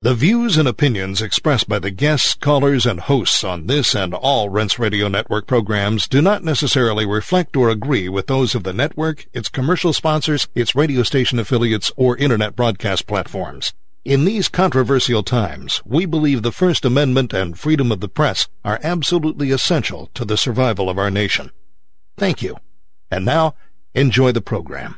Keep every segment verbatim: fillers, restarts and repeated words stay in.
The views and opinions expressed by the guests, callers, and hosts on this and all Rense Radio Network programs do not necessarily reflect or agree with those of the network, its commercial sponsors, its radio station affiliates, or internet broadcast platforms. In these controversial times, we believe the First Amendment and freedom of the press are absolutely essential to the survival of our nation. Thank you. And now, enjoy the program.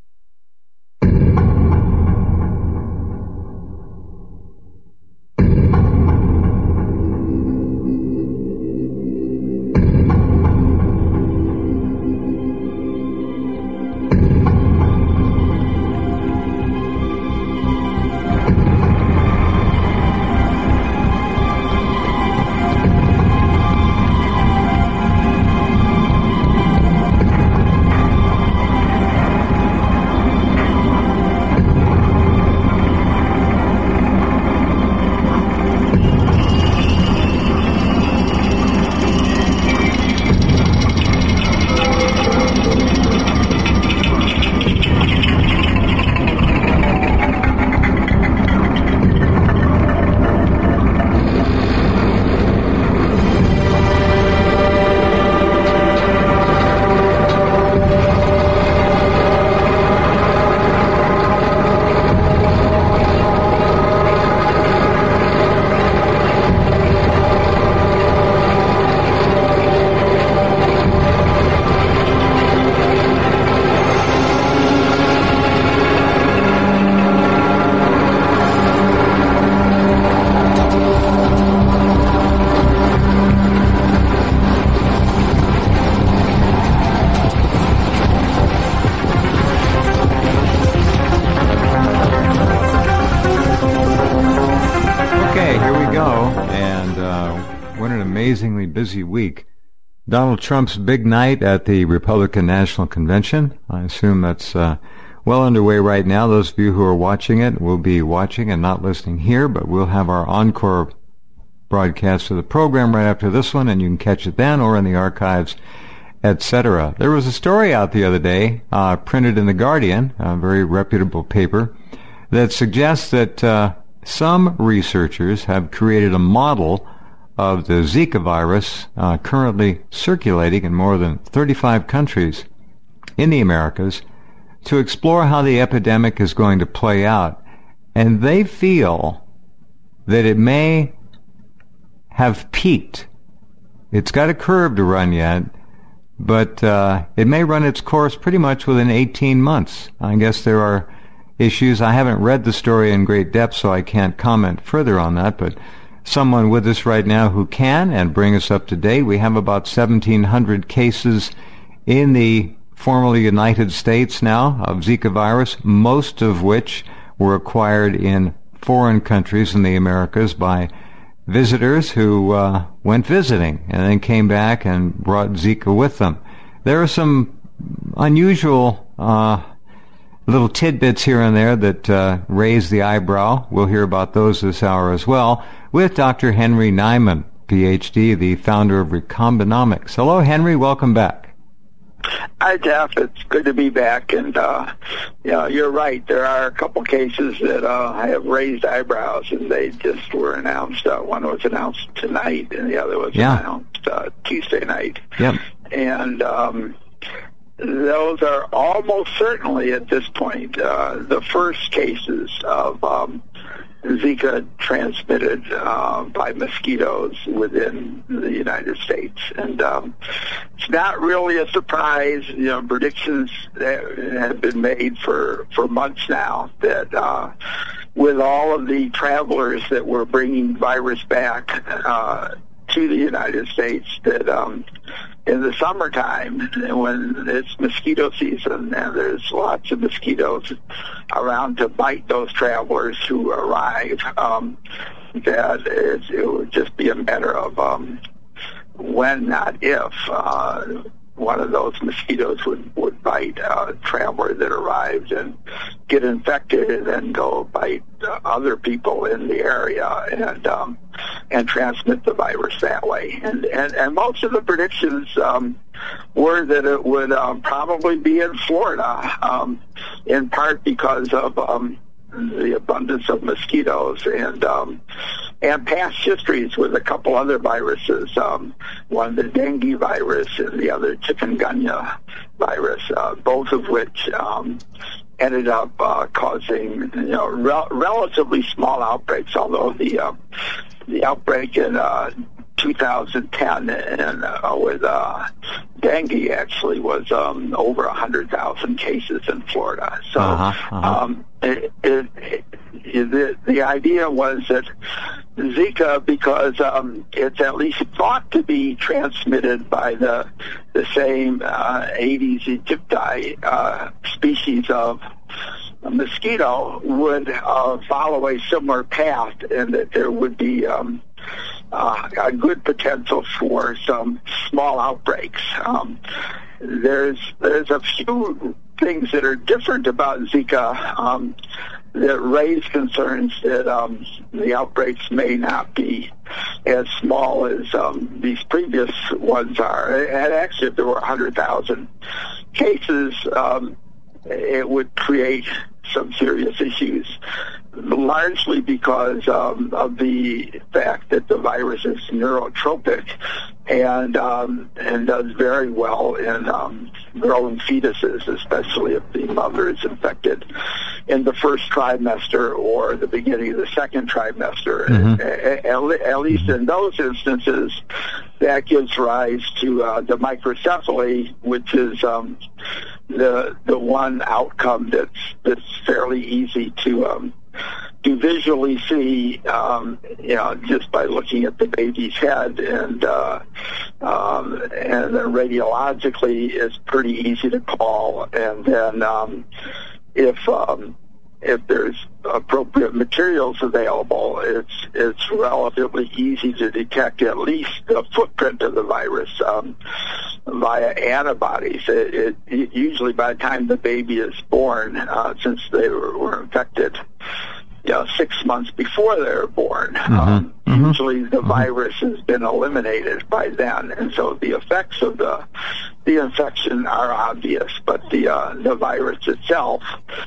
Busy week. Donald Trump's big night at the Republican National Convention. I assume that's uh, well underway right now. Those of you who are watching it will be watching and not listening here, but we'll have our encore broadcast of the program right after this one, and you can catch it then or in the archives, et cetera. There was a story out the other day, uh, printed in The Guardian, a very reputable paper, that suggests that uh, some researchers have created a model of the Zika virus uh, currently circulating in more than thirty-five countries in the Americas to explore how the epidemic is going to play out. And they feel that it may have peaked. It's got a curve to run yet, but uh, it may run its course pretty much within eighteen months. I guess there are issues. I haven't read the story in great depth, so I can't comment further on that, but someone with us right now who can and bring us up to date. We have about seventeen hundred cases in the formerly United States now of Zika virus, most of which were acquired in foreign countries in the Americas by visitors who uh, went visiting and then came back and brought Zika with them. There are some unusual uh, little tidbits here and there that uh, raise the eyebrow. We'll hear about those this hour as well, with Doctor Henry Nyman, P H D, the founder of Recombinomics. Hello, Henry. Welcome back. Hi, Jeff. It's good to be back. And, uh, yeah, you're right. There are a couple cases that uh, have raised eyebrows, and they just were announced. Uh, one was announced tonight, and the other was yeah. announced uh, Tuesday night. Yep. And um, those are almost certainly, at this point, uh, the first cases of um Zika transmitted uh, by mosquitoes within the United States. And um, it's not really a surprise. You know, predictions that have been made for, for months now that uh, with all of the travelers that were bringing virus back uh, to the United States, that um, in the summertime, when it's mosquito season and there's lots of mosquitoes around to bite those travelers who arrive, um, that it, it would just be a matter of um, when, not if, uh, one of those mosquitoes would, would bite a traveler that arrived and get infected and then go bite uh, other people in the area and um, and transmit the virus that way. And, and, and most of the predictions um, were that it would um, probably be in Florida, um, in part because of um, the abundance of mosquitoes and um, and past histories with a couple other viruses, um, one the dengue virus and the other chikungunya virus, uh, both of which um, ended up uh, causing you know rel- relatively small outbreaks, although the uh, the outbreak in uh, two thousand ten and uh, with uh, dengue actually was um, over one hundred thousand cases in Florida. So uh-huh, uh-huh. Um, it, it, it, the, the idea was that Zika, because um, it's at least thought to be transmitted by the the same uh, Aedes aegypti uh, species of mosquito, would uh, follow a similar path, and that there would be um, uh, a good potential for some small outbreaks. Um, there's there's a few things that are different about Zika um, that raise concerns that um, the outbreaks may not be as small as um, these previous ones are. And actually, if there were one hundred thousand cases, um, it would create some serious issues, largely because um, of the fact that the virus is neurotropic and um, and does very well in um, growing fetuses, especially if the mother is infected in the first trimester or the beginning of the second trimester. Mm-hmm. At, at, at least in those instances, that gives rise to uh, the microcephaly, which is um, the the one outcome that's that's fairly easy to um, to visually see, um, you know, just by looking at the baby's head, and uh, um, and radiologically it's pretty easy to call. And then um, if um, if there's appropriate materials available, it's it's relatively easy to detect at least the footprint of the virus um, via antibodies. It, it, it usually by the time the baby is born, uh, since they were, were infected, you know, six months before they were born, mm-hmm. Um, mm-hmm. usually the mm-hmm. virus has been eliminated by then, and so the effects of the the infection are obvious. But the uh, the virus itself,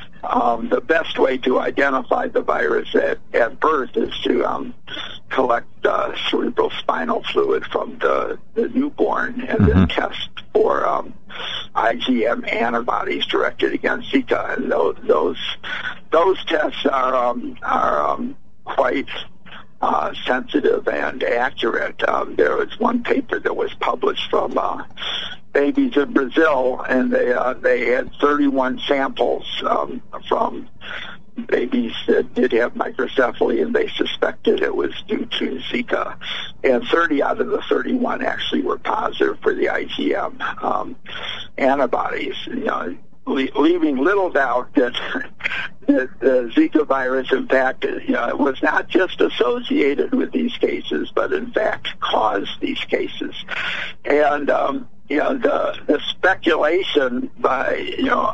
um, the best way to identify the virus at, at birth is to um, collect uh, cerebral spinal fluid from the, the newborn and mm-hmm. then test for um, I G M antibodies directed against Zika, and those those, those tests are um, are um, quite uh, sensitive and accurate. Um, there was one paper that was published from uh, babies in Brazil, and they uh, they had thirty-one samples um, from babies that did have microcephaly, and they suspected it was due to Zika. And thirty out of the thirty-one actually were positive for the I G M um, antibodies, you know, le- leaving little doubt that, that the Zika virus, in fact, you know, was not just associated with these cases, but in fact caused these cases. And um, you know, the, the speculation by, you know,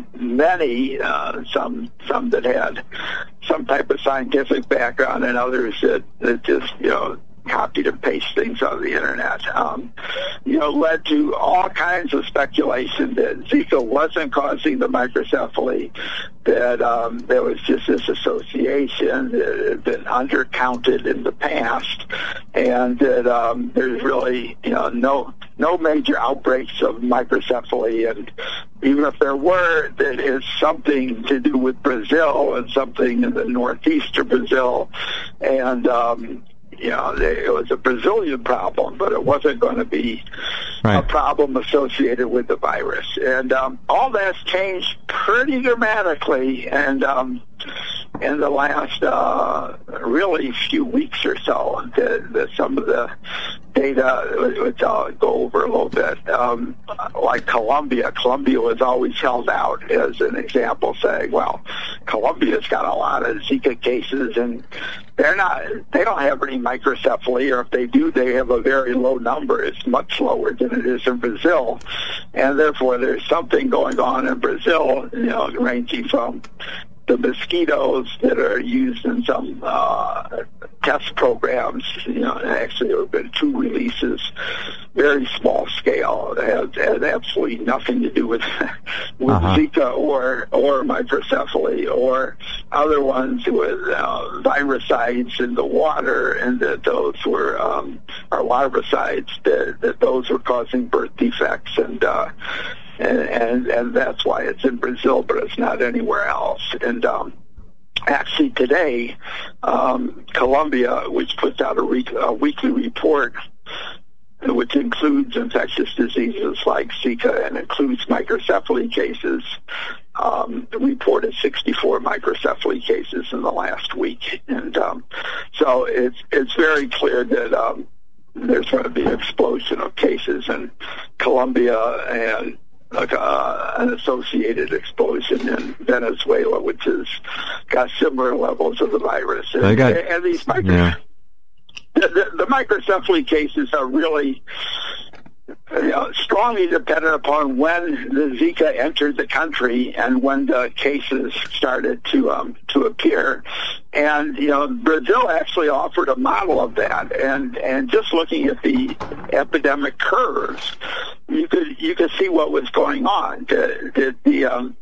many, uh, some some that had some type of scientific background and others that, that just, you know, copied and pasted things on the internet, um, you know, led to all kinds of speculation that Zika wasn't causing the microcephaly, that um, there was just this association that had been undercounted in the past, and that um, there's really, you know, no no major outbreaks of microcephaly, and even if there were, that is something to do with Brazil and something in the northeast of Brazil, and um, you know, it was a Brazilian problem, but it wasn't going to be right. a problem associated with the virus. And um, all that's changed pretty dramatically, and um, in the last uh, really few weeks or so, the, the, some of the data, which I'll go over a little bit, um, like Colombia. Colombia was always held out as an example, saying, well, Colombia's got a lot of Zika cases, and they're not, they don't have any microcephaly, or if they do, they have a very low number. It's much lower than it is in Brazil, and therefore there's something going on in Brazil, you know, ranging from the mosquitoes that are used in some uh, test programs. You know, actually there have been two releases, very small scale. It has, it has absolutely nothing to do with with uh-huh. Zika or or microcephaly or other ones with uh, virusides in the water, and that those were um, or larvicides that, that those were causing birth defects, and uh, and, and and that's why it's in Brazil, but it's not anywhere else. And um, actually, today, um, Colombia, which puts out a, re- a weekly report, which includes infectious diseases like Zika and includes microcephaly cases, um, reported sixty-four microcephaly cases in the last week. And um, so it's it's very clear that um, there's going to be an explosion of cases in Colombia and like uh, an associated explosion in Venezuela, which has got similar levels of the virus. And, I got, and these micro- yeah. The, the, the microcephaly cases are really you know, strongly dependent upon when the Zika entered the country and when the cases started to um, to appear. And you know, Brazil actually offered a model of that. And and just looking at the epidemic curves, you could you could see what was going on. The the, the um,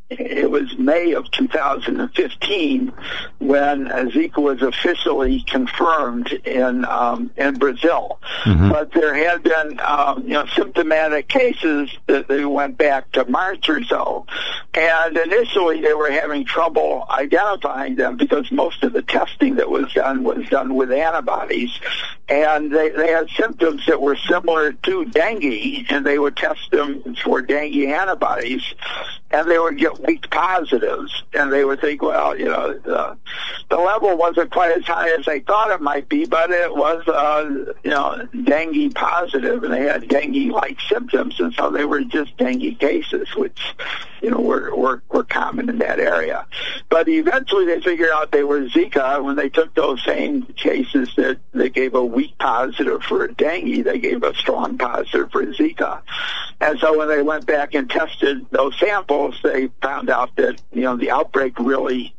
It was May of two thousand fifteen when Zika was officially confirmed in um, in Brazil. Mm-hmm. But there had been um, you know symptomatic cases that they went back to March or so, and initially they were having trouble identifying them because most of the testing that was done was done with antibodies, and they they had symptoms that were similar to dengue, and they would test them for dengue antibodies, and they would get weak positives, and they would think, well, you know, the, the level wasn't quite as high as they thought it might be, but it was, uh, you know, dengue positive, and they had dengue-like symptoms, and so they were just dengue cases, which, you know, were, were, were common in that area. But eventually they figured out they were Zika. When they took those same cases that they gave a weak positive for dengue, they gave a strong positive for Zika. And so when they went back and tested those samples, they found out that, you know, the outbreak really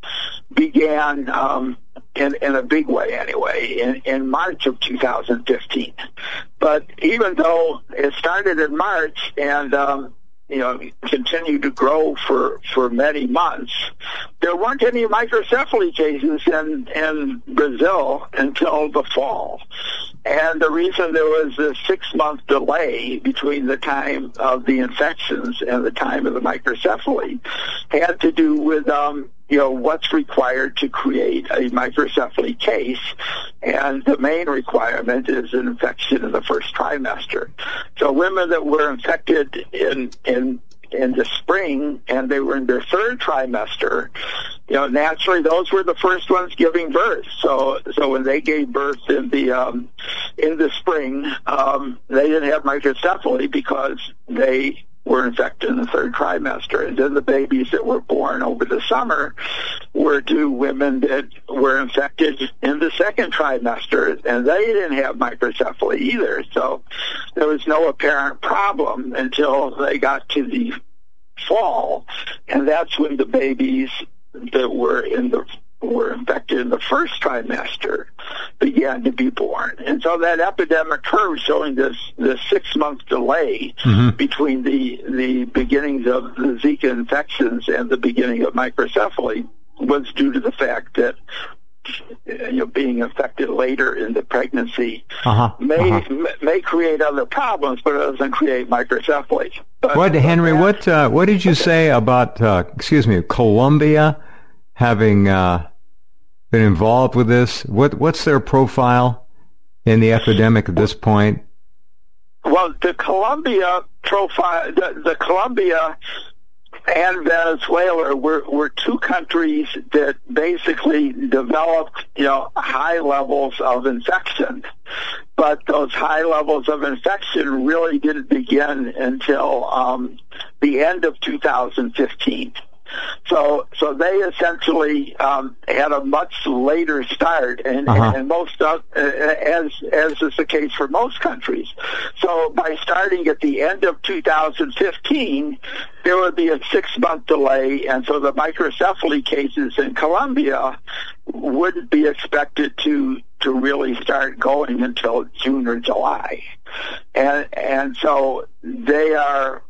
began um, in, in a big way anyway, in, in March of two thousand fifteen. But even though it started in March and, um, you know, continued to grow for, for many months, there weren't any microcephaly cases in, in Brazil until the fall. And the reason there was a six-month delay between the time of the infections and the time of the microcephaly had to do with, um, you know, what's required to create a microcephaly case. And the main requirement is an infection in the first trimester. So women that were infected in, in in the spring, and they were in their third trimester, you know, naturally those were the first ones giving birth. So, so when they gave birth in the um, in the spring, um, they didn't have microcephaly because they were infected in the third trimester. And then the babies that were born over the summer were to women that were infected in the second trimester, and they didn't have microcephaly either. So there was no apparent problem until they got to the fall, and that's when the babies that were in the were infected in the first trimester began to be born. And so that epidemic curve showing this, this six-month delay mm-hmm. between the, the beginnings of the Zika infections and the beginning of microcephaly was due to the fact that, you know, being infected later in the pregnancy uh-huh. may uh-huh. may create other problems, but it doesn't create microcephaly. But, what, Henry, but that, what uh, what did you okay. say about, uh, excuse me, Colombia having uh, been involved with this? What What's their profile in the epidemic at this point? Well, the Colombia profile, the, the Colombia and Venezuela were, were two countries that basically developed, you know, high levels of infection. But those high levels of infection really didn't begin until um, the end of two thousand fifteen. So, so they essentially um, had a much later start, and, uh-huh. and most of, uh, as as is the case for most countries. So, by starting at the end of two thousand fifteen, there would be a six-month delay, and so the microcephaly cases in Colombia wouldn't be expected to to really start going until June or July, and and so they are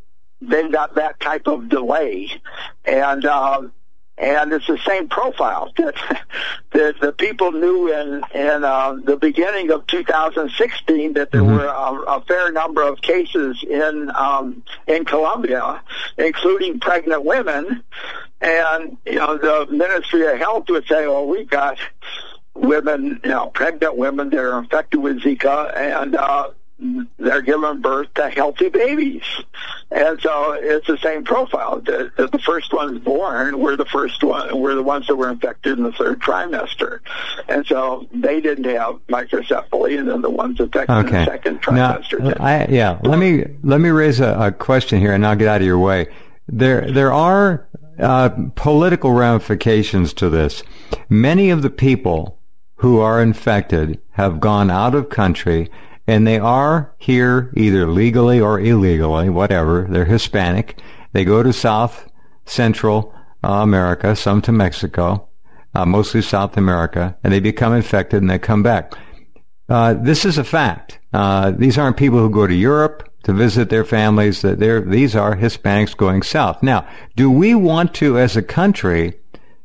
they've got that type of delay, and uh, and it's the same profile that that the people knew in in uh, the beginning of two thousand sixteen that there mm-hmm. were a, a fair number of cases in um, in Colombia, including pregnant women, and you know the Ministry of Health would say, "Well, we've got women, you know, pregnant women that are infected with Zika, and uh, they're giving birth to healthy babies." And so it's the same profile. The, the, the first ones born were the first one, were the ones that were infected in the third trimester. And so they didn't have microcephaly, and then the ones affected okay. in the second trimester now, did. I, yeah, let me, let me raise a, a question here, and I'll get out of your way. There, there are uh, political ramifications to this. Many of the people who are infected have gone out of country, and they are here either legally or illegally, whatever. They're Hispanic. They go to South Central uh, America, some to Mexico, uh, mostly South America, and they become infected and they come back. Uh, this is a fact. Uh, these aren't people who go to Europe to visit their families. That they're, these are Hispanics going south. Now, do we want to, as a country,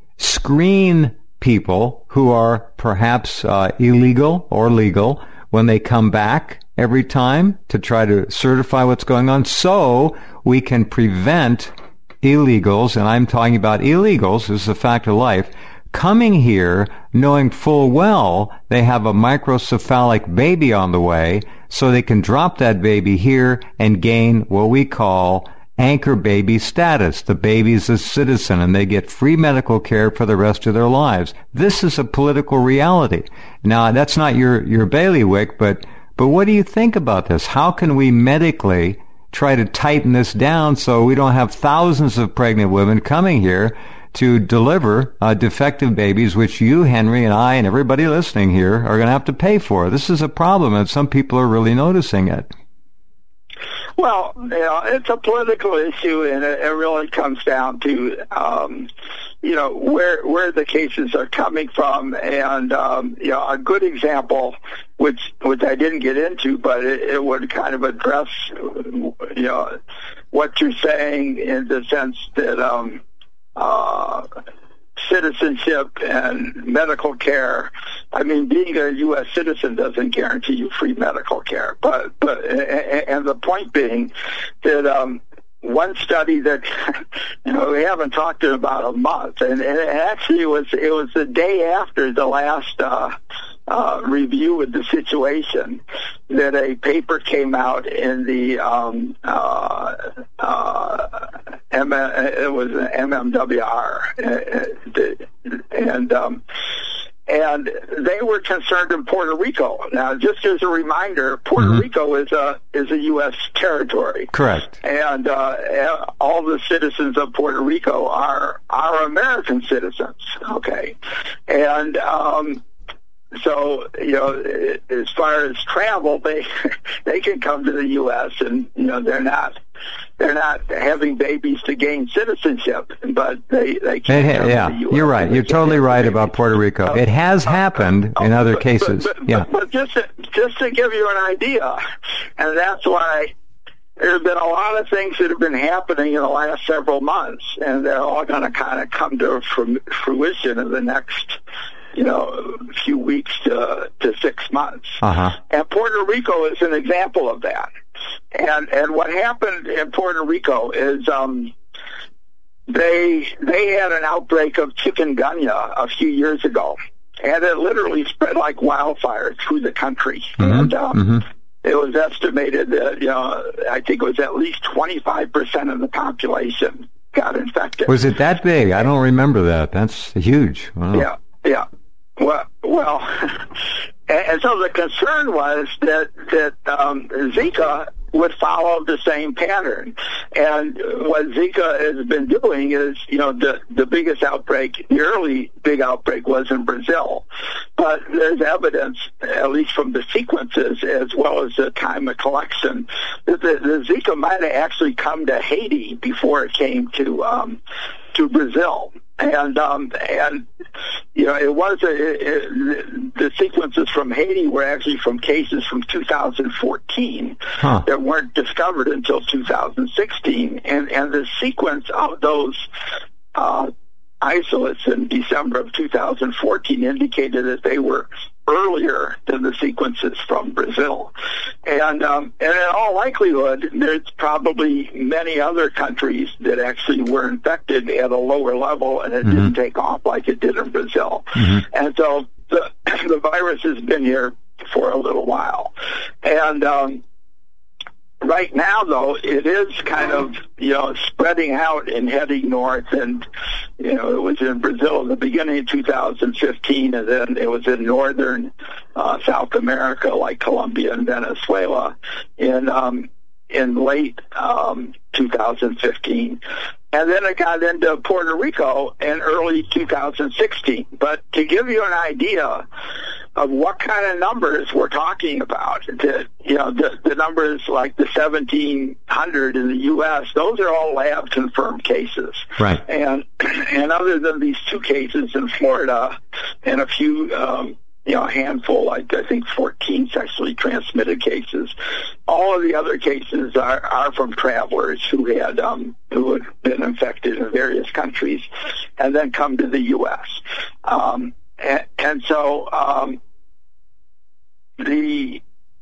screen people who are perhaps uh, illegal or legal when they come back every time to try to certify what's going on, so we can prevent illegals, and I'm talking about illegals, this is a fact of life, coming here knowing full well they have a microcephalic baby on the way, so they can drop that baby here and gain what we call anchor baby status. The baby's a citizen, and they get free medical care for the rest of their lives. This is a political reality. Now, that's not your, your bailiwick, but, but what do you think about this? How can we medically try to tighten this down so we don't have thousands of pregnant women coming here to deliver uh, defective babies, which you, Henry, and I, and everybody listening here are going to have to pay for? This is a problem, and some people are really noticing it. Well, you know, it's a political issue, and it, it really comes down to, um, you know, where where the cases are coming from. And, um, you know, a good example, which which I didn't get into, but it, it would kind of address, you know, what you're saying in the sense that um, uh, citizenship and medical care. I mean, being a U S citizen doesn't guarantee you free medical care. But, but, and the point being that, um, one study that, you know, we haven't talked in about a month, and, and it actually was, it was the day after the last, uh, uh, review of the situation that a paper came out in the, um, uh, uh, M- it was an M M W R, and, um, and they were concerned in Puerto Rico. Now, just as a reminder, Puerto mm-hmm. Rico is a is a U S territory. Correct. And uh, all the citizens of Puerto Rico are are American citizens. Okay, and um, so you know, as far as travel, they they can come to the U S and you know they're not. They're not having babies to gain citizenship, but they they can't. It, come yeah, to the U S you're right. You're totally right babies. about Puerto Rico. Uh, it has uh, happened uh, in other but, cases. But, but, yeah, but, but just to, just to give you an idea, and that's why there have been a lot of things that have been happening in the last several months, and they're all going to kind of come to fruition in the next, you know, few weeks to to six months. Uh-huh. And Puerto Rico is an example of that. And and what happened in Puerto Rico is um, they they had an outbreak of chikungunya a few years ago, and it literally spread like wildfire through the country. Mm-hmm. And um, mm-hmm. it was estimated that, you know, I think it was at least twenty-five percent of the population got infected. Was it that big? I don't remember that. That's huge. Wow. Yeah, yeah. Well, well, and, and so the concern was that that um, Zika would follow the same pattern. And what Zika has been doing is, you know, the, the biggest outbreak, the early big outbreak was in Brazil. But there's evidence, at least from the sequences as well as the time of collection, that the, the Zika might have actually come to Haiti before it came to um, to Brazil. And, um, and, you know, it was, a, it, it, the sequences from Haiti were actually from cases from two thousand fourteen huh. that weren't discovered until two thousand sixteen. And, and the sequence of those, uh, isolates in December of two thousand fourteen indicated that they were earlier than the sequences from Brazil. And, um, and in all likelihood, there's probably many other countries that actually were infected at a lower level, and it mm-hmm. didn't take off like it did in Brazil. Mm-hmm. And so the, the virus has been here for a little while. And, um, right now, though, it is kind of, you know, spreading out and heading north. And, you know, it was in Brazil in the beginning of two thousand fifteen, and then it was in northern uh, South America, like Colombia and Venezuela, in um, in late um, two thousand fifteen. And then it got into Puerto Rico in early two thousand sixteen. But to give you an idea of what kind of numbers we're talking about, the, you know, the, the numbers like the seventeen hundred in the U S, those are all lab-confirmed cases. Right. And and other than these two cases in Florida and a few, um, you know, a handful, like I think fourteen sexually transmitted cases, all of the other cases are, are from travelers who had um, who had been infected in various countries and then come to the U S. Um, and, and so um, the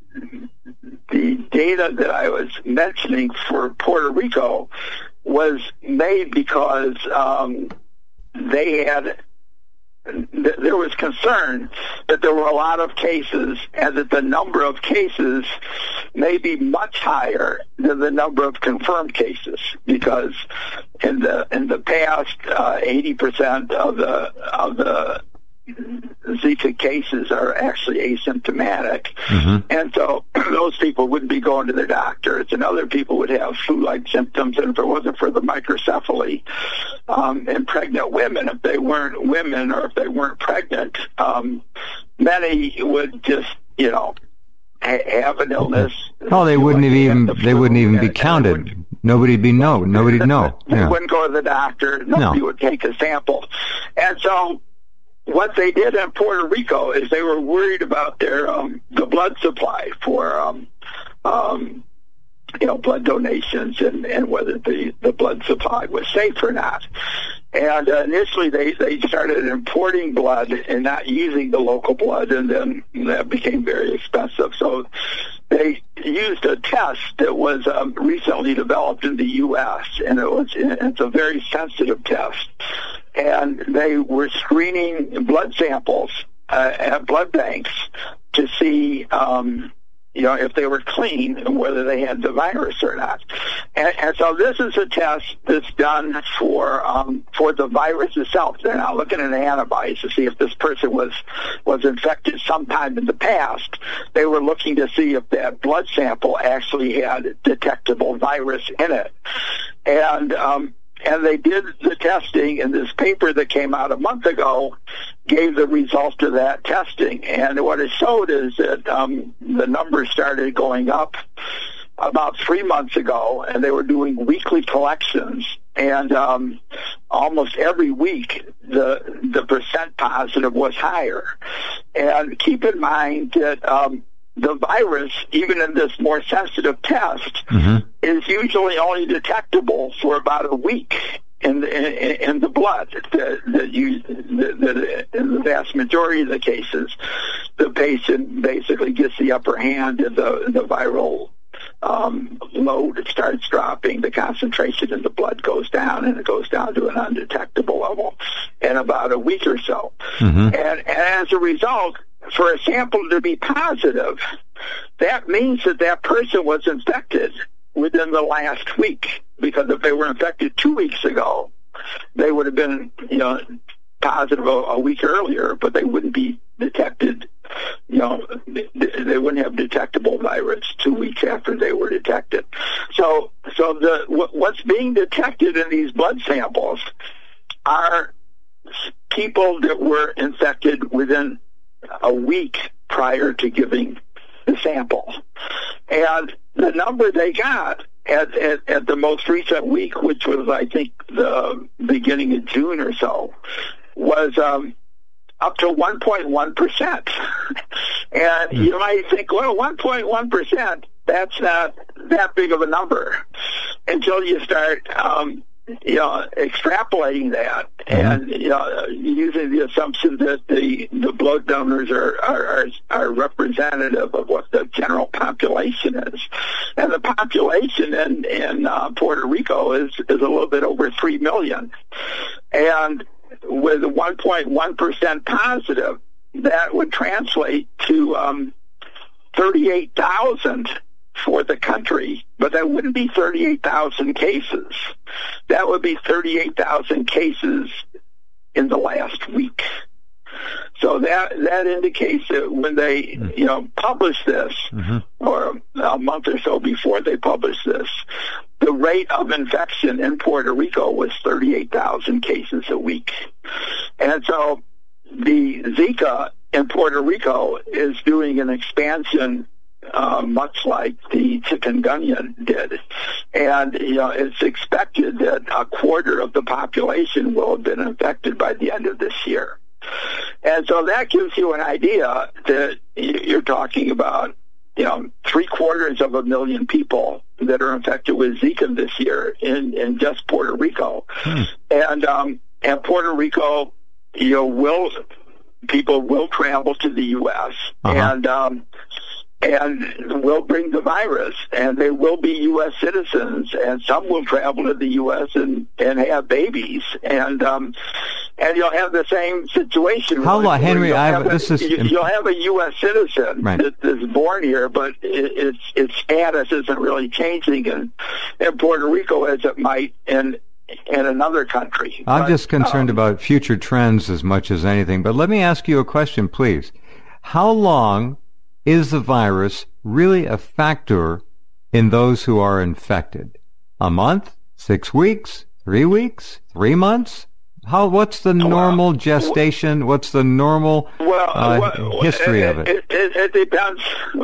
the data that I was mentioning for Puerto Rico was made because um, they had. There was concern that there were a lot of cases and that the number of cases may be much higher than the number of confirmed cases, because in the in the past, uh, eighty percent of the of the Zika cases are actually asymptomatic. Mm-hmm. And so those people wouldn't be going to their doctors, and other people would have flu-like symptoms. And if it wasn't for the microcephaly um, in pregnant women, if they weren't women or if they weren't pregnant, um, many would just, you know, ha- have an illness. Oh, they wouldn't have even, the they wouldn't even be counted. Would, Nobody'd be know. Nobody'd know. They yeah. wouldn't go to the doctor. Nobody no. would take a sample. And so what they did in Puerto Rico is they were worried about their um, the blood supply for um, um, you know, blood donations and, and whether the, the blood supply was safe or not. And uh, initially they, they started importing blood and not using the local blood, and then that became very expensive. So they used a test that was um, recently developed in the U S, and it was it's a very sensitive test. And they were screening blood samples uh, at blood banks to see, um, you know, if they were clean and whether they had the virus or not. And, and so this is a test that's done for um, for the virus itself. They're not looking at antibodies to see if this person was was infected sometime in the past. They were looking to see if that blood sample actually had detectable virus in it. And um, And they did the testing, and this paper that came out a month ago gave the result of that testing. And what it showed is that um, the numbers started going up about three months ago, and they were doing weekly collections. And um, almost every week, the the percent positive was higher. And keep in mind that um, the virus, even in this more sensitive test, mm-hmm. is usually only detectable for about a week in the, in, in the blood. That, that you, that, that in the vast majority of the cases, the patient basically gets the upper hand, and the, the viral um, load starts dropping. The concentration in the blood goes down, and it goes down to an undetectable level in about a week or so. Mm-hmm. And, and as a result, for a sample to be positive, that means that that person was infected within the last week. Because if they were infected two weeks ago, they would have been, you know, positive a, a week earlier, but they wouldn't be detected. You know, they, they wouldn't have detectable virus two weeks after they were detected. So, so the what's being detected in these blood samples are people that were infected within a week prior to giving the sample. And the number they got at, at, at the most recent week, which was, I think, the beginning of June or so, was um, up to one point one percent. And mm. you might think, well, one point one percent, that's not that big of a number until you start um, you know, extrapolating that and, you know, using the assumption that the, the blood donors are, are, are representative of what the general population is. And the population in, in uh, Puerto Rico is, is a little bit over three million. And with one point one percent positive, that would translate to um, thirty-eight thousand for the country, but that wouldn't be thirty-eight thousand cases. That would be thirty-eight thousand cases in the last week. So that that indicates that when they, you know, publish this, mm-hmm. or a month or so before they publish this, the rate of infection in Puerto Rico was thirty-eight thousand cases a week. And so the Zika in Puerto Rico is doing an expansion Uh, much like the chikungunya did. And, you know, it's expected that a quarter of the population will have been infected by the end of this year. And so that gives you an idea that you're talking about, you know, three quarters of a million people that are infected with Zika this year in, in just Puerto Rico. Hmm. And, um, and Puerto Rico, you know, will, people will travel to the U S Uh-huh. and, um, and will bring the virus, and they will be U S citizens, and some will travel to the U S and, and have babies, and um, and you'll have the same situation. How long, Henry? I have, this a, is you'll have a U S citizen right. that is born here, but it, its its status isn't really changing in, in Puerto Rico as it might in in another country. I'm but, just concerned um, about future trends as much as anything. But let me ask you a question, please. How long is the virus really a factor in those who are infected? A month? Six weeks? Three weeks? Three months? How? What's the normal well, gestation? What's the normal well, uh, well, history it, of it? It, it, it depends.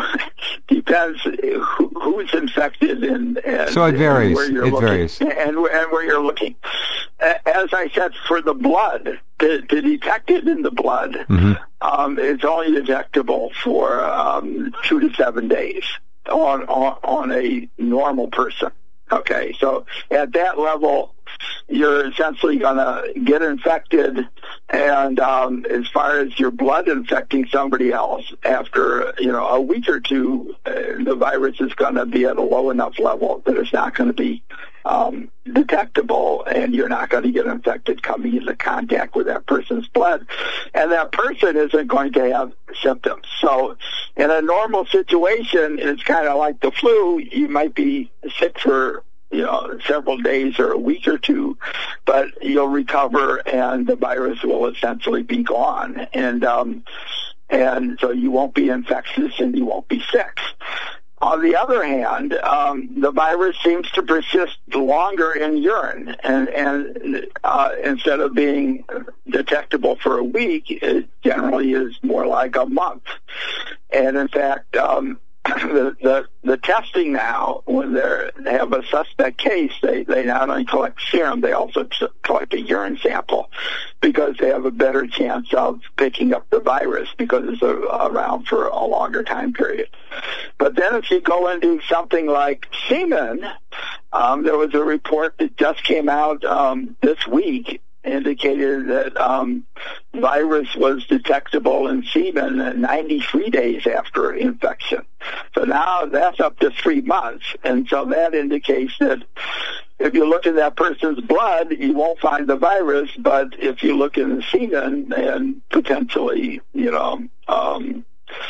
Depends who, who's infected and, and so it varies. And where you're it looking, varies, and, and where you're looking. As I said, for the blood, the, the detected in the blood, mm-hmm. um, it's only detectable for um, two to seven days on, on on a normal person. Okay, so at that level, you're essentially going to get infected, and um, as far as your blood infecting somebody else, after you know a week or two, uh, the virus is going to be at a low enough level that it's not going to be um, detectable, and you're not going to get infected coming into contact with that person's blood, and that person isn't going to have symptoms. So in a normal situation, it's kind of like the flu. You might be sick for you know, several days or a week or two, but you'll recover and the virus will essentially be gone. And, um, and so you won't be infectious and you won't be sick. On the other hand, um, the virus seems to persist longer in urine, and, and uh, instead of being detectable for a week, it generally is more like a month. And in fact, um, The, the the testing now, when they're, they have a suspect case, they, they not only collect serum, they also t- collect a urine sample because they have a better chance of picking up the virus because it's a, around for a longer time period. But then if you go into something like semen, um, there was a report that just came out um, this week indicated that um, virus was detectable in semen ninety-three days after infection. So now that's up to three months. And so that indicates that if you look in that person's blood, you won't find the virus, but if you look in the semen and potentially, you know, um,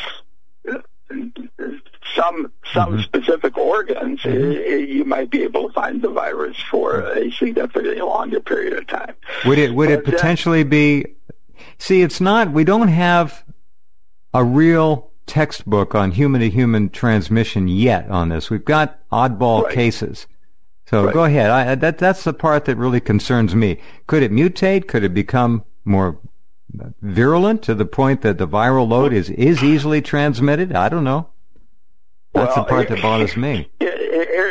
some some mm-hmm. specific organs, mm-hmm. it, you might be able to find the virus for a significantly longer period of time. Would it would but it potentially be? See, it's not. We don't have a real textbook on human-to-human transmission yet on this. We've got oddball right. cases. So right. go ahead. I, that that's the part that really concerns me. Could it mutate? Could it become more virulent to the point that the viral load is, is easily transmitted? I don't know. That's well, the part that bothers me. Here,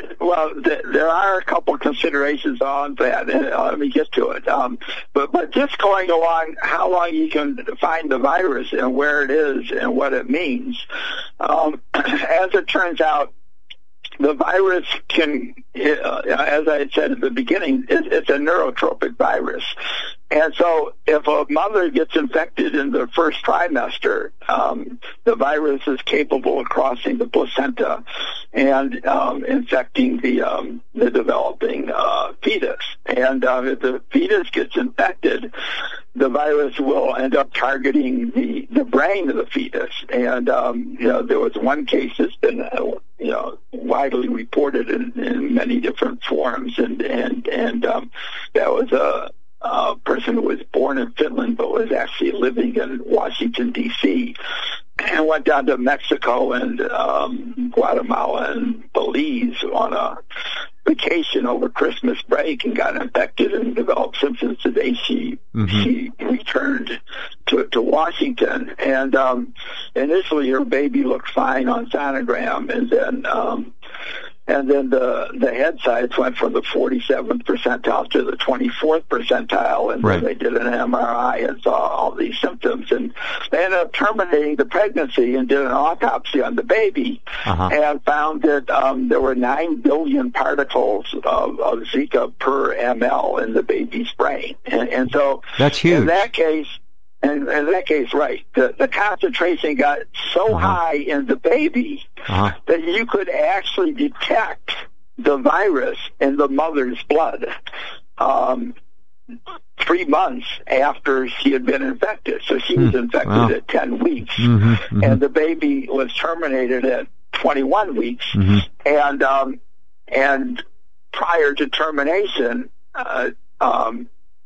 there, well, th- there are a couple considerations on that. And, uh, let me get to it. Um, but, but just going along, how long you can find the virus and where it is and what it means. Um, as it turns out, the virus can, uh, as I said at the beginning, it, it's a neurotropic virus. And so if a mother gets infected in the first trimester, um, the virus is capable of crossing the placenta and um, infecting the um, the developing uh, fetus. And uh, if the fetus gets infected, the virus will end up targeting the, the brain of the fetus. And, um, you know, there was one case that's been, uh, you know, widely reported in, in many different forms. And, and, and um, that was a, a person who was born in Finland but was actually living in Washington, D C, and went down to Mexico and um, Guatemala and Belize on a vacation over Christmas break and got infected and developed symptoms. Today she mm-hmm. she returned to to Washington, and um, initially her baby looked fine on sonogram, and then um, and then the the head size went from the forty-seventh percentile to the twenty-fourth percentile, and right. then they did an M R I and saw all these symptoms, and they ended up terminating the pregnancy and did an autopsy on the baby, uh-huh. and found that um, there were nine billion particles of, of Zika per ml in the baby's brain, and, and so that's huge. In that case. And in that case, right, the, the concentration got so uh-huh. high in the baby uh-huh. that you could actually detect the virus in the mother's blood um, three months after she had been infected. So she was infected wow. at ten weeks, mm-hmm, mm-hmm. and the baby was terminated at twenty-one weeks. Mm-hmm. And um, and prior to termination, uh, um,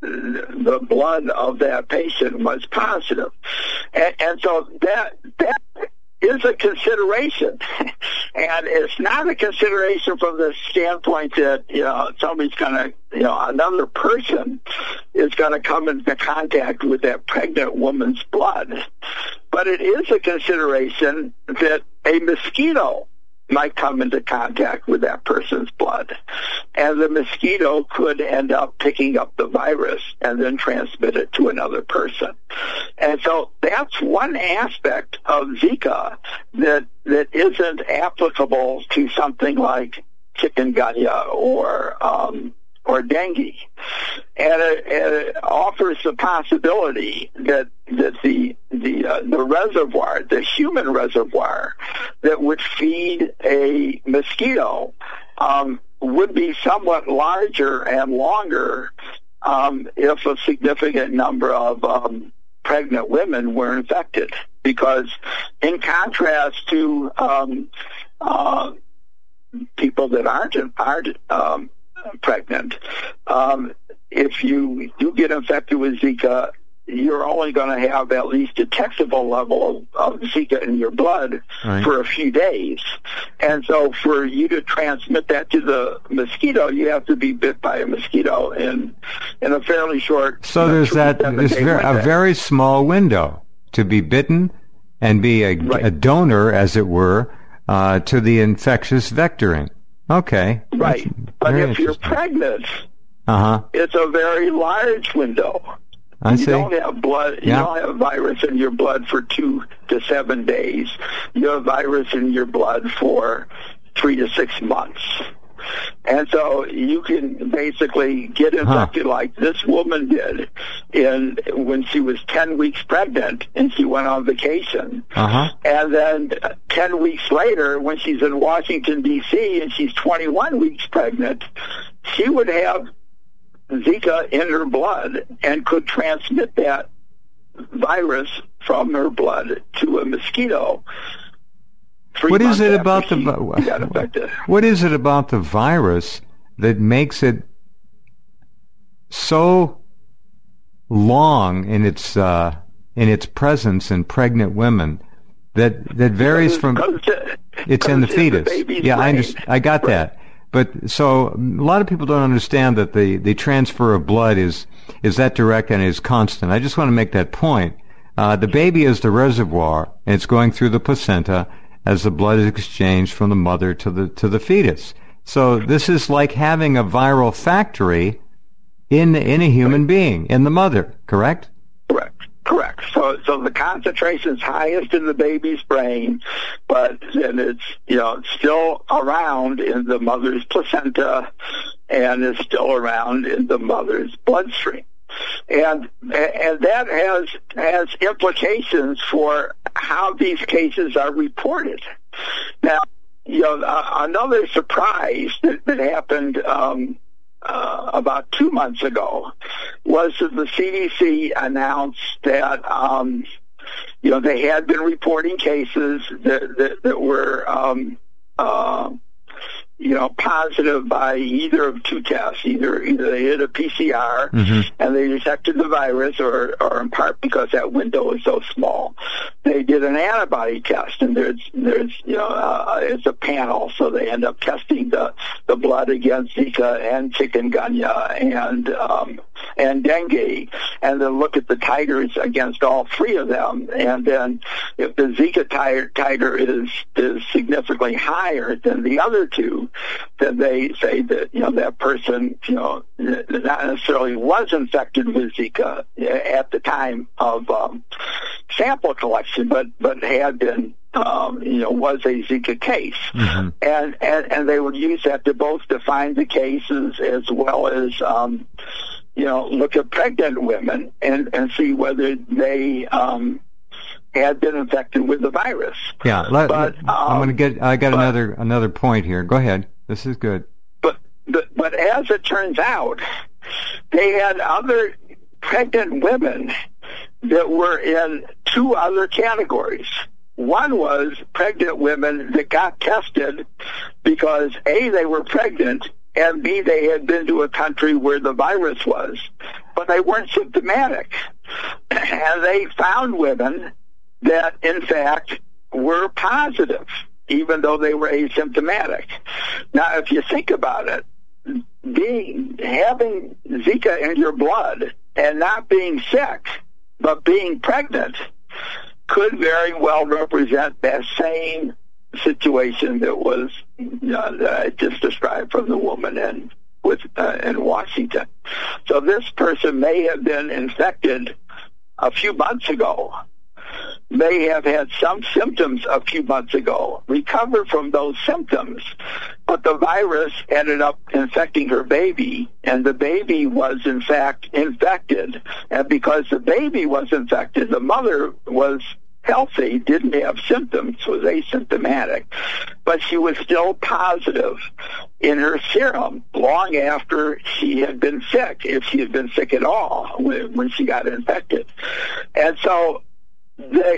the blood of that patient was positive. And, and so that that is a consideration. And it's not a consideration from the standpoint that, you know, somebody's going to, you know, another person is going to come into contact with that pregnant woman's blood. But it is a consideration that a mosquito might come into contact with that person's blood. And the mosquito could end up picking up the virus and then transmit it to another person. And so that's one aspect of Zika that that isn't applicable to something like chikungunya or um, or dengue. And it, it offers the possibility that that the the uh, the reservoir, the human reservoir that would feed a mosquito, um, would be somewhat larger and longer um, if a significant number of um, pregnant women were infected. Because in contrast to um, uh, people that aren't aren't um, pregnant, um, if you do get infected with Zika, you're only going to have at least a detectable level of, of Zika in your blood right. for a few days. And so for you to transmit that to the mosquito, you have to be bit by a mosquito in in a fairly short So there's that there's ver- a very small window to be bitten and be a, right. a donor, as it were, uh, to the infectious vectoring. Okay. Right. But if you're pregnant, uh-huh. it's a very large window. I you see. don't have blood. You yeah. don't have virus in your blood for two to seven days. You have virus in your blood for three to six months. And so you can basically get infected huh. like this woman did in when she was ten weeks pregnant and she went on vacation. Uh-huh. And then ten weeks later, when she's in Washington, D C, and she's twenty-one weeks pregnant, she would have Zika in her blood and could transmit that virus from her blood to a mosquito. What is it about the what is it about the virus that makes it so long in its uh, in its presence in pregnant women that that varies from it, it's in the fetus? The yeah, brain. I understand. I got right. that. But so a lot of people don't understand that the, the transfer of blood is is that direct and is constant. I just want to make that point. Uh, the baby is the reservoir, and it's going through the placenta as the blood is exchanged from the mother to the to the fetus. So this is like having a viral factory in in a human being, in the mother, correct? Correct. Correct. So, so the concentration is highest in the baby's brain, but then it's, you know, still around in the mother's placenta and is still around in the mother's bloodstream. And, and that has, has implications for how these cases are reported. Now, you know, another surprise that, that happened, um, Uh, about two months ago was that the C D C announced that, um, you know, they had been reporting cases that, that, that were, um, uh, you know, positive by either of two tests. Either either they did a P C R mm-hmm. and they detected the virus, or, or in part because that window is so small, they did an antibody test. And there's there's you know uh, it's a panel, so they end up testing the the blood against Zika and chikungunya and um, and dengue, and then look at the titers against all three of them. And then if the Zika titer, titer is is significantly higher than the other two, then they say that, you know, that person, you know, not necessarily was infected with Zika at the time of um, sample collection, but, but had been, um, you know, was a Zika case. Mm-hmm. And, and, and they would use that to both define the cases as well as, um, you know, look at pregnant women and, and see whether they, um, had been infected with the virus. Yeah, let, but um, I'm going to get. I got but, another another point here. Go ahead. This is good. But, but but as it turns out, they had other pregnant women that were in two other categories. One was pregnant women that got tested because A, they were pregnant, and B, they had been to a country where the virus was, but they weren't symptomatic, and they found women that, in fact, were positive, even though they were asymptomatic. Now, if you think about it, being having Zika in your blood and not being sick, but being pregnant, could very well represent that same situation that was uh, that I just described from the woman in with uh, in Washington. So this person may have been infected a few months ago, may have had some symptoms a few months ago, recovered from those symptoms, but the virus ended up infecting her baby, and the baby was in fact infected. And because the baby was infected, the mother was healthy, didn't have symptoms, was asymptomatic, but she was still positive in her serum long after she had been sick, if she had been sick at all when, when she got infected. And so the,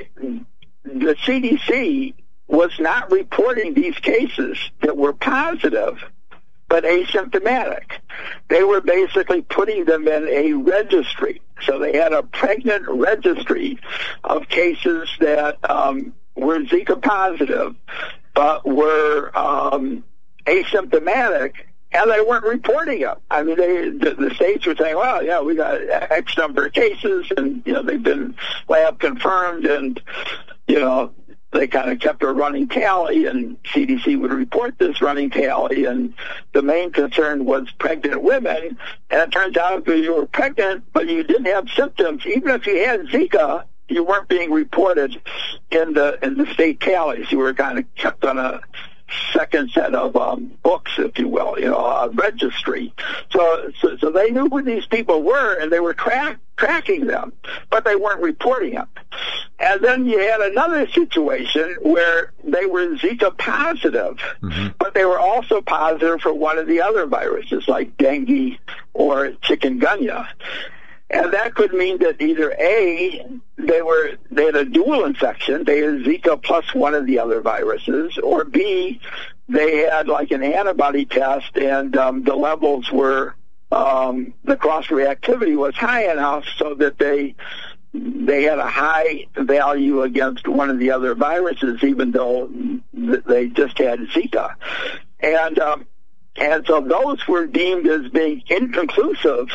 the C D C was not reporting these cases that were positive but asymptomatic. They were basically putting them in a registry. So they had a pregnant registry of cases that um, were Zika positive but were um, asymptomatic, and they weren't reporting it. I mean, they, the, the states were saying, well, yeah, we got X number of cases, and, you know, they've been lab confirmed, and, you know, they kind of kept a running tally, and C D C would report this running tally, and the main concern was pregnant women. And it turns out if you were pregnant, but you didn't have symptoms, even if you had Zika, you weren't being reported in the in the state tallies. You were kind of kept on a second set of um, books, if you will, you know, a registry. So, so, so they knew who these people were, and they were track, tracking them, but they weren't reporting them. And then you had another situation where they were Zika positive, mm-hmm. but they were also positive for one of the other viruses, like dengue or chikungunya. And that could mean that either A, they were they had a dual infection, they had Zika plus one of the other viruses, or B, they had like an antibody test, and um, the levels were um, the cross reactivity was high enough so that they they had a high value against one of the other viruses, even though they just had Zika, and um, and so those were deemed as being inconclusive.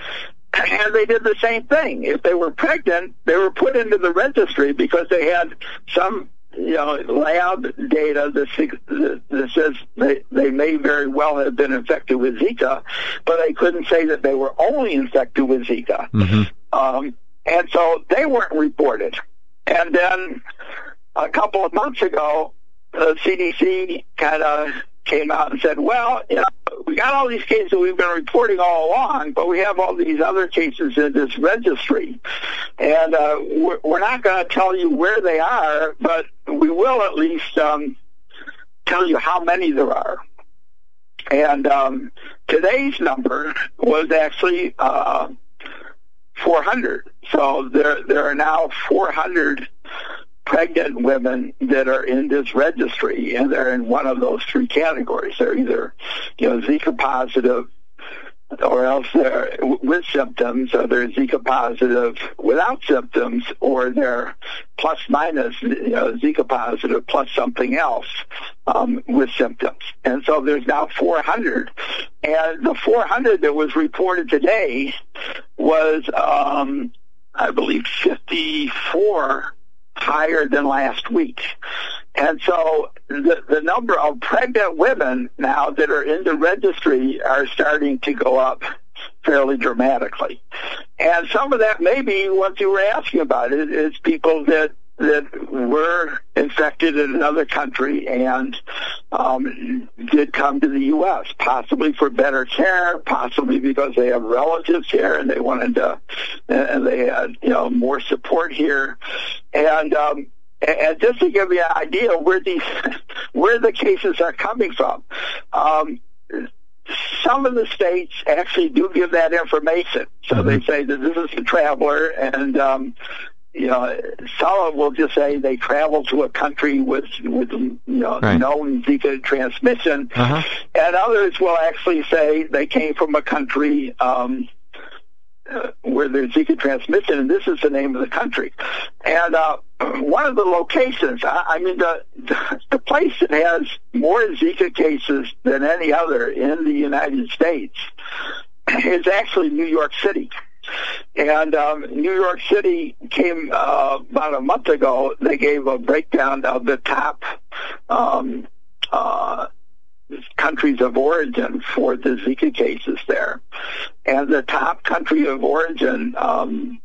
And they did the same thing. If they were pregnant, they were put into the registry because they had some you know, lab data that, that says they, they may very well have been infected with Zika, but they couldn't say that they were only infected with Zika. Mm-hmm. Um, and so they weren't reported. And then a couple of months ago, the C D C kind of came out and said, well, you know, we got all these cases we've been reporting all along, but we have all these other cases in this registry. And uh, we're, we're not going to tell you where they are, but we will at least um, tell you how many there are. And um, today's number was actually uh, four hundred. So there, there are now four hundred pregnant women that are in this registry, and they're in one of those three categories. They're either, you know, Zika positive, or else they're with symptoms, or they're Zika positive without symptoms, or they're plus minus, you know, Zika positive plus something else um, with symptoms. And so there's now four hundred. And the four hundred that was reported today was, um, I believe, fifty-four higher than last week. And so the, the number of pregnant women now that are in the registry are starting to go up fairly dramatically. And some of that may be what you were asking about. It is people that that were infected in another country and um, did come to the U S, possibly for better care, possibly because they have relatives here and they wanted to, and they had, you know, more support here. And um, and just to give you an idea where these where the cases are coming from, um, some of the states actually do give that information. So mm-hmm. they say that this is a traveler, and um, you know, some will just say they traveled to a country with, with you know, right. known Zika transmission, uh-huh. and others will actually say they came from a country um, uh, where there's Zika transmission, and this is the name of the country. And uh, one of the locations, I, I mean, the, the place that has more Zika cases than any other in the United States is actually New York City. And um, New York City came uh, about a month ago. They gave a breakdown of the top um, uh, countries of origin for the Zika cases there. And the top country of origin um,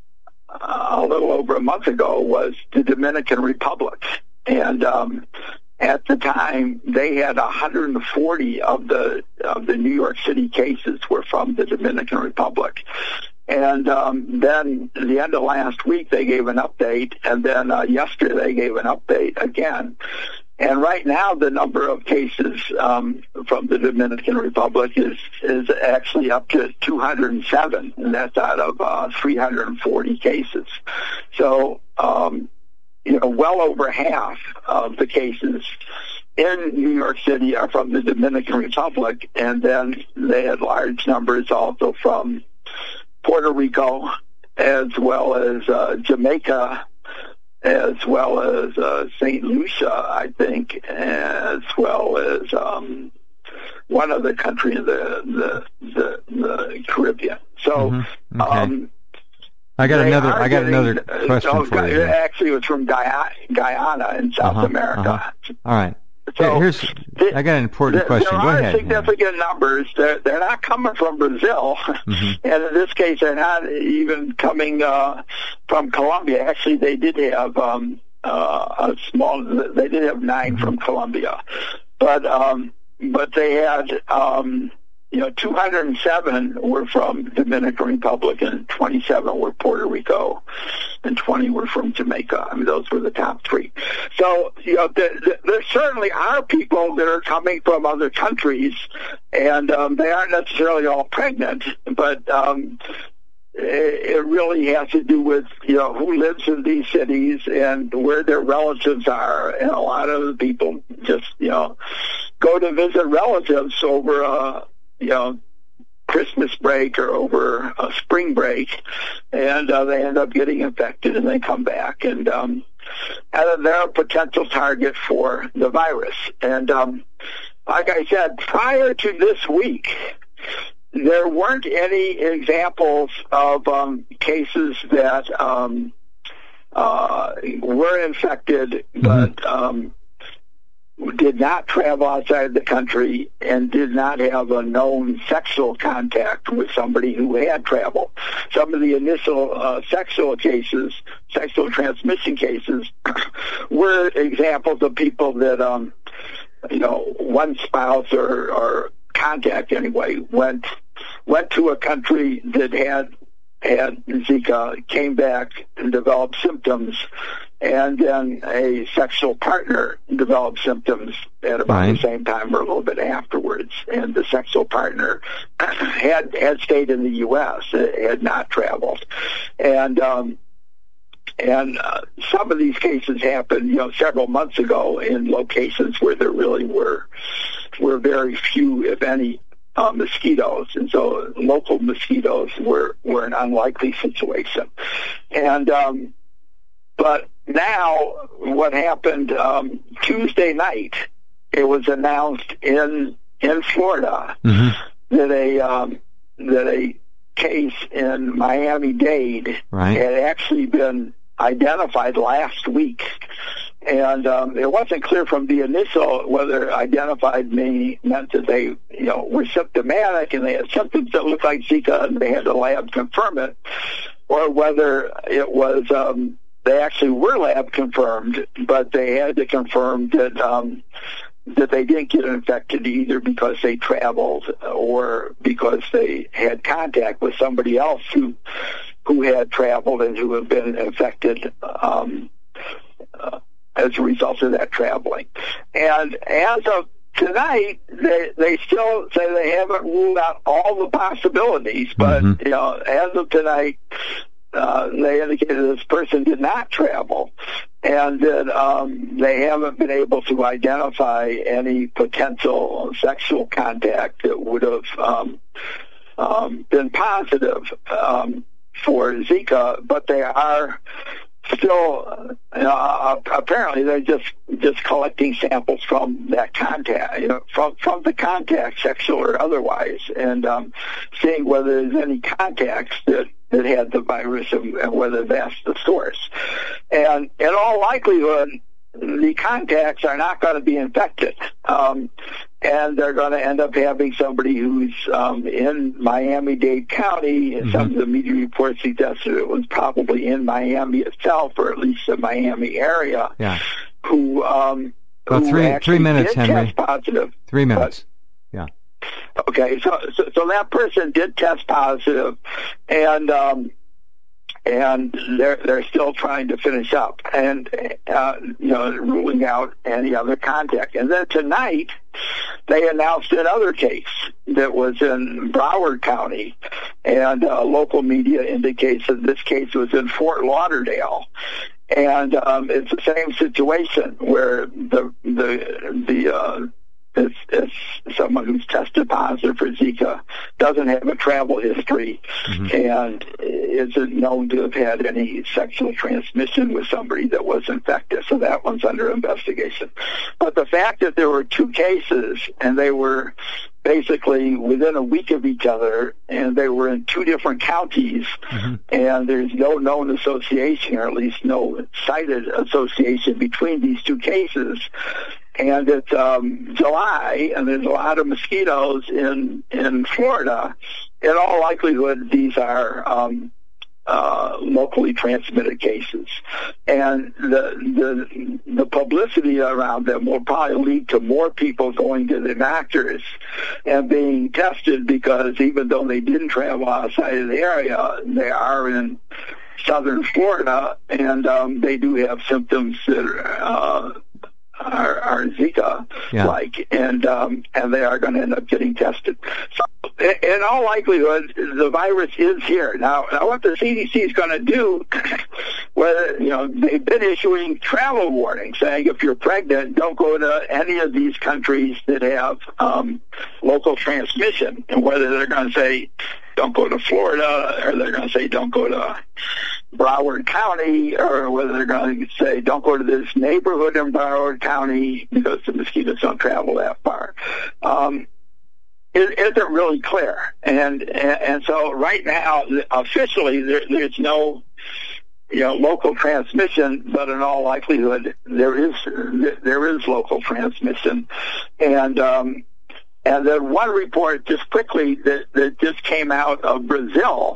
a little over a month ago was the Dominican Republic. And um, at the time, they had one hundred forty of the of the New York City cases were from the Dominican Republic. And um, then at the end of last week, they gave an update, and then uh, yesterday they gave an update again. And right now, the number of cases um, from the Dominican Republic is is actually up to two hundred seven, and that's out of uh, three hundred forty cases. So, um, you know, well over half of the cases in New York City are from the Dominican Republic, and then they had large numbers also from Puerto Rico, as well as uh, Jamaica, as well as uh, Saint Lucia, I think, as well as um, one other country in the the, the, the Caribbean. So, mm-hmm. okay. um, I got another. I got getting, another question uh, for you. Actually, it was from Guyana, Guyana in South uh-huh, America. Uh-huh. All right. So Here's, I got an important there, question. There Go are ahead. significant yeah. numbers. They're, they're not coming from Brazil, mm-hmm. and in this case, they're not even coming uh, from Colombia. Actually, they did have um, uh, a small. They did have nine mm-hmm. from Colombia, but um, but they had um, you know two hundred seven were from Dominican Republic, and twenty-seven were Puerto Rico, and twenty were from Jamaica. I mean, those were the top three. So, you know, there, there certainly are people that are coming from other countries, and um, they aren't necessarily all pregnant, but um, it, it really has to do with, you know, who lives in these cities and where their relatives are. And a lot of the people just, you know, go to visit relatives over a, you know, Christmas break or over a spring break, and uh, they end up getting infected, and they come back, and um, and they're a potential target for the virus. And um, like I said, prior to this week, there weren't any examples of um, cases that um, uh, were infected, but mm-hmm. um, did not travel outside the country and did not have a known sexual contact with somebody who had traveled. Some of the initial uh, sexual cases, sexual transmission cases, were examples of people that, um, you know, one spouse or, or contact anyway went went to a country that had had Zika, came back and developed symptoms, and then a sexual partner developed symptoms at about right. the same time or a little bit afterwards. And the sexual partner had had stayed in the U S, had not traveled. And um, and uh, some of these cases happened, you know, several months ago in locations where there really were were very few, if any, Uh, mosquitoes, and so local mosquitoes were, were an unlikely situation. And um, but now, what happened um, Tuesday night? It was announced in in Florida mm-hmm. that a um, that a case in Miami-Dade right. had actually been identified last week. And um, it wasn't clear from the initial whether identified me meant that they, you know, were symptomatic and they had symptoms that looked like Zika and they had the lab confirm it, or whether it was um, they actually were lab confirmed, but they had to confirm that um, that they didn't get infected either because they traveled or because they had contact with somebody else who who had traveled and who had been infected. Um, uh, as a result of that traveling. And as of tonight, they they still say they haven't ruled out all the possibilities, but, mm-hmm. you know, as of tonight, uh, they indicated this person did not travel, and that um, they haven't been able to identify any potential sexual contact that would have um, um, been positive um, for Zika, but they are still, uh, apparently, they're just just collecting samples from that contact, you know, from from the contact, sexual or otherwise, and um, seeing whether there's any contacts that, that had the virus and, and whether that's the source. And in all likelihood, the contacts are not going to be infected, um, and they're going to end up having somebody who's um, in Miami-Dade County, and mm-hmm. some of the media reports suggested it was probably in Miami itself, or at least the Miami area, yeah. who, um, well, who three, actually three minutes, did Henry. test positive. Three minutes, but, yeah. Okay, so, so so that person did test positive, and um, and they're they're still trying to finish up and uh, you know, ruling out any other contact. And then tonight they announced another case that was in Broward County, and uh, local media indicates that this case was in Fort Lauderdale. And um, it's the same situation where the the the uh, It's, it's someone who's tested positive for Zika, doesn't have a travel history, mm-hmm. and isn't known to have had any sexual transmission with somebody that was infected. So that one's under investigation. But the fact that there were two cases, and they were basically within a week of each other, and they were in two different counties, mm-hmm. and there's no known association, or at least no cited association between these two cases. And it's um, July, and there's a lot of mosquitoes in in Florida. In all likelihood, these are um, uh, locally transmitted cases, and the the the publicity around them will probably lead to more people going to the doctors and being tested, because even though they didn't travel outside of the area, they are in southern Florida, and um, they do have symptoms that are, uh, are, are Zika-like, yeah. and um, and they are going to end up getting tested. So, in all likelihood, the virus is here. Now, now what the C D C is going to do, whether, you know, they've been issuing travel warnings saying if you're pregnant, don't go to any of these countries that have um, local transmission, and whether they're going to say don't go to Florida, or they're going to say don't go to Broward County, or whether they're going to say don't go to this neighborhood in Broward County because the mosquitoes don't travel that far. Um, it isn't really clear. And, and, and so right now, officially, there, there's no you know, local transmission, but in all likelihood, there is there is local transmission. And um, and then one report, just quickly, that, that just came out of Brazil,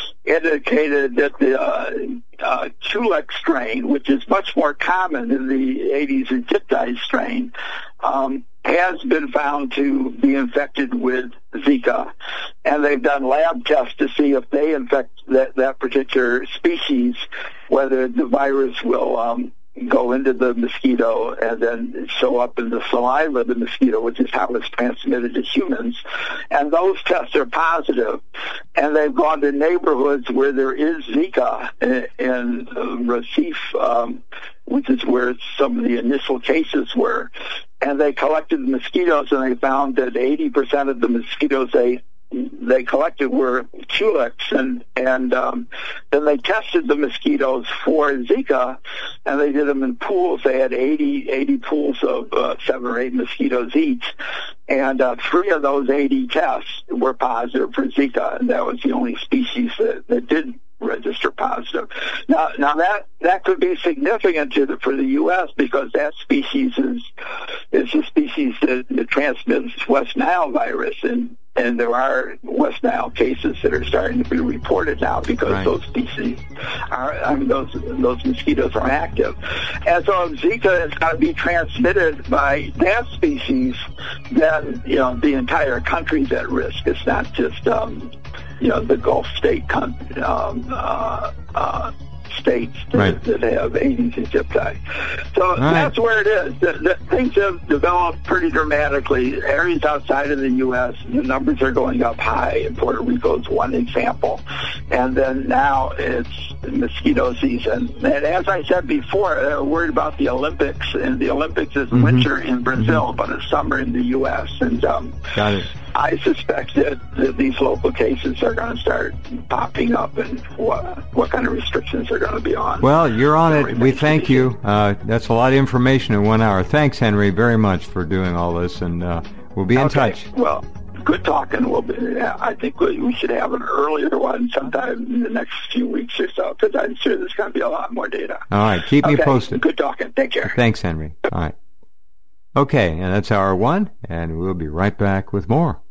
indicated that the uh, uh, Chulex strain, which is much more common than the Aedes aegypti strain, um, has been found to be infected with Zika. And they've done lab tests to see if they infect that, that particular species, whether the virus will um, go into the mosquito and then show up in the saliva of the mosquito, which is how it's transmitted to humans. And those tests are positive. And they've gone to neighborhoods where there is Zika in, in uh, Recife, um, which is where some of the initial cases were. And they collected the mosquitoes, and they found that eighty percent of the mosquitoes they they collected were Culex, and and um, then they tested the mosquitoes for Zika, and they did them in pools. They had eighty, eighty pools of uh, seven or eight mosquitoes each, and uh, three of those eighty tests were positive for Zika, and that was the only species that, that did register positive. Now, now that that could be significant to the, for the U S because that species is is a species that, that transmits West Nile virus, and and there are West Nile cases that are starting to be reported now because right. those species are, I mean, those those mosquitoes are active. And so if Zika is going to be transmitted by that species, then, you know, the entire country's at risk. It's not just, um, you know, the Gulf state con- um, uh, uh, states that, right. that have Aedes aegypti. So right. that's where it is. The, the, things have developed pretty dramatically. Areas outside of the U S, the numbers are going up high, and Puerto Rico is one example. And then now it's mosquito season. And as I said before, they're worried about the Olympics, and the Olympics is mm-hmm. winter in Brazil, mm-hmm. but it's summer in the U S. And um, Got it. I suspect that, that these local cases are going to start popping up, and what, what kind of restrictions are going to be on. Well, you're on it. We thank you. Uh, that's a lot of information in one hour. Thanks, Henry, very much for doing all this, and uh, we'll be in okay. touch. Well, good talking. We'll be, I think we, we should have an earlier one sometime in the next few weeks or so, because I'm sure there's going to be a lot more data. All right. Keep okay. me posted. Good talking. Take care. Thanks, Henry. All right. Okay, and that's hour one, and we'll be right back with more.